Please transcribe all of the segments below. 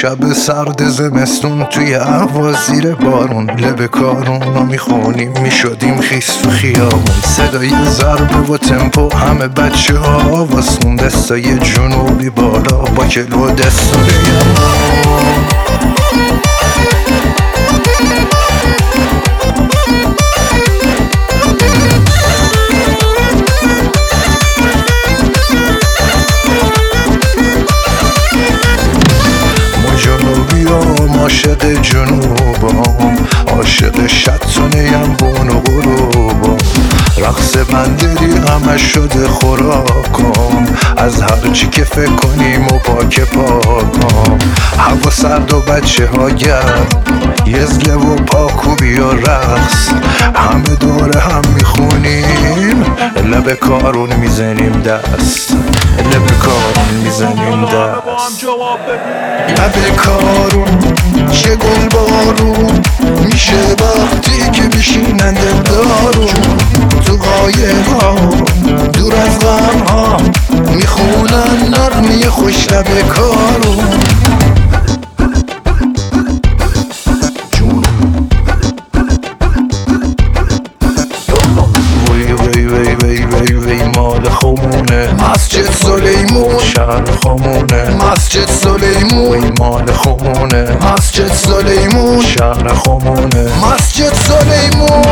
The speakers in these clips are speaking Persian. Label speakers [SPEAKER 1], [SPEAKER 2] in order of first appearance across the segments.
[SPEAKER 1] شب سرد زمستون توی هوا زیر بارون، لب کارون میخونیم میشدیم خیس تو خیابون. صدای ضربه و تمپو همه بچه ها واسون، دستای جنوبی بالا با کلو دستای عاشق جنوبم، عاشق شطونیم بون و غروبم. رقص بندری همش شده خوراکم، از هر چی که فکر کنیم و پاک پاکم. هوا سرد و بچه ها گرم، یزله و پاکوبی و رقص، همه دور هم میخونیم، لب کارون میزنیم دست، لب کارون میزنیم دست. لب کارون چه گل بارون میشه وقتی که میشینن دلدارون، تو قایقا دور از غم ها میخونن نغمه خوش لب کارون. مال خمونه مسجد سلیمون، شهر خمونه مسجد سلیمون. مال خمونه مسجد سلیمون، شهر خمونه مسجد سلیمون.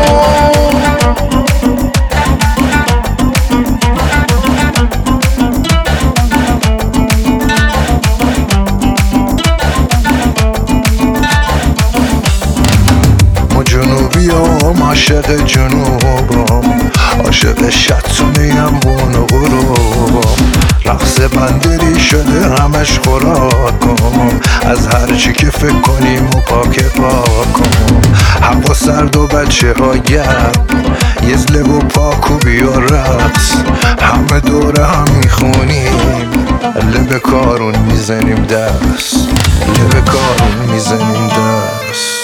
[SPEAKER 1] جنوبیام عاشق جنوبم، عاشق شطونیم بون و غروبم. رقص بندری شده همش خوراکم، از هر چی که فکر کنیم و پاک پاکم. هوا سرد و بچه ها گرم، یزله و پاکوبی و رقص، همه دوره هم میخونیم، لب کارون میزنیم دست، لب کارون میزنیم دست.